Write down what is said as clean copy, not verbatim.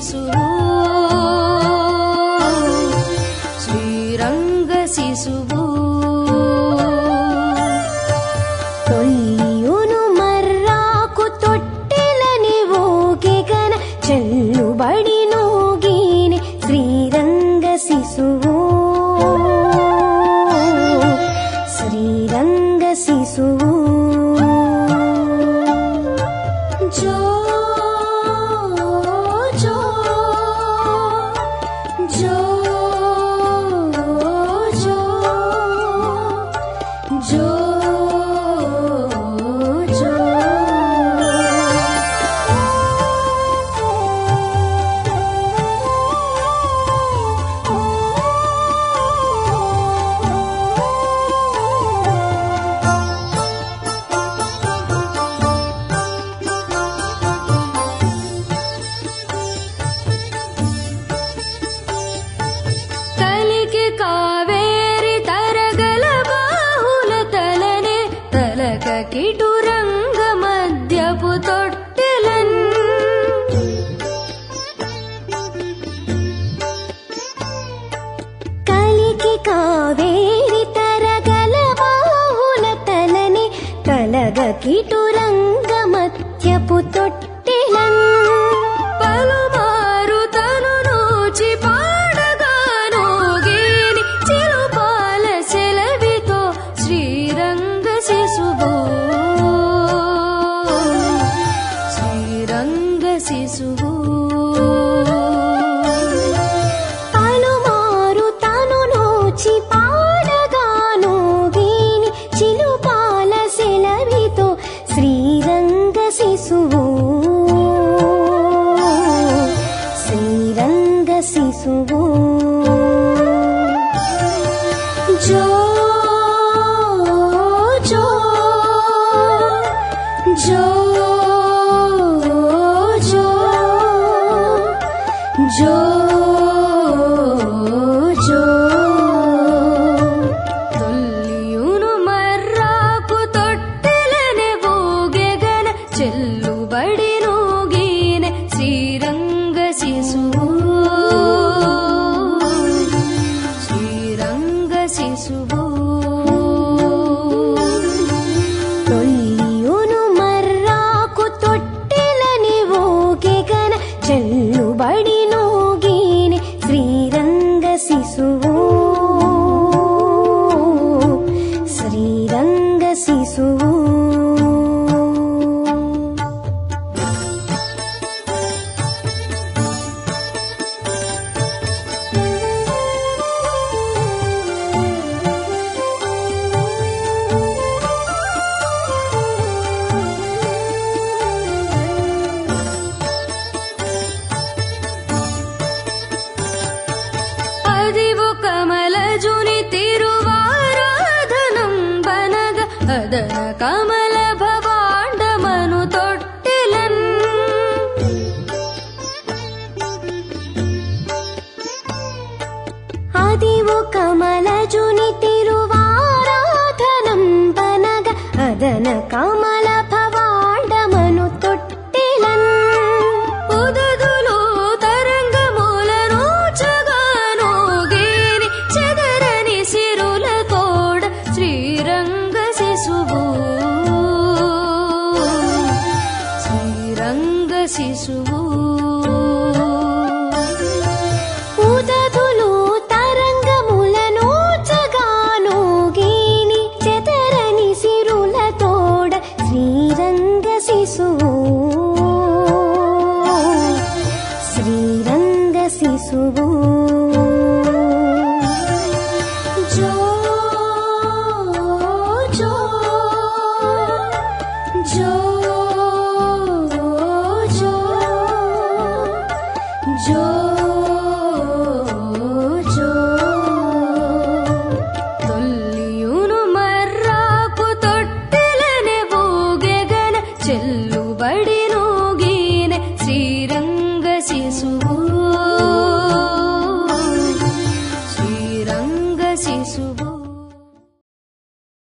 శిశువు శ్రీరంగ శిశువు తొల్లియును మర్రాకు తొట్టెలని ఊగిగన చెల్లుబడి నూగిని శ్రీరంగ శిశువు శ్రీరంగ శిశువు జో జో జో జో జో కావేరి తరగల బాహుల తలనే తలక కిటురంగ మధ్యపు తొట్టెలన్ కలికి కావేరి తరగల బాహుల తలని తలగ కిటురంగ మధ్యపు తొట్టెలన్ పలుమారు తను నోచి పాడగానోగేని చిలుపాల సెలవితో శ్రీరంగ శిశువు శ్రీరంగ శిశువు పలుమారు తను నోచి పాడగానోగేని చిలుపాల సెలవితో శ్రీరంగ శిశువు శ్రీరంగ శిశువు జో జో జో జో జో జో తొల్లియును మర్రాకు తొట్టెలనే ఊగెగన చెల్లుబడి నూగిన శ్రీరంగ శిశువు శ్రీరంగ శిశువు తొల్లియును మర్రాకు తొట్టెలని ఊగిగన చెల్లుబడి నూగిని శ్రీరంగ శిశువు శ్రీరంగ శిశువు అదివు కమలజుని తిరువారాధనం బనగ అదన కమల భవాండమను తొట్టెలన్ ఆదివు కమలజుని తిరువారాధనం బనగ అదన కమల భవాండమను తొట్టెలన్ ఉదదులో తరంగములను చగానోగేని చెదరని సిరుల తోడ శ్రీరంగ శిశువు శ్రీరంగ శిశువు ఉదదులు తరంగములను చగానోగేని చెదరని సిరుల తోడ శ్రీరంగ శిశువు శ్రీరంగ శిశువు జో జో జో జో జో జో తొల్లియును మర్రాకు తొట్టెలనే ఊగెగన చెల్లు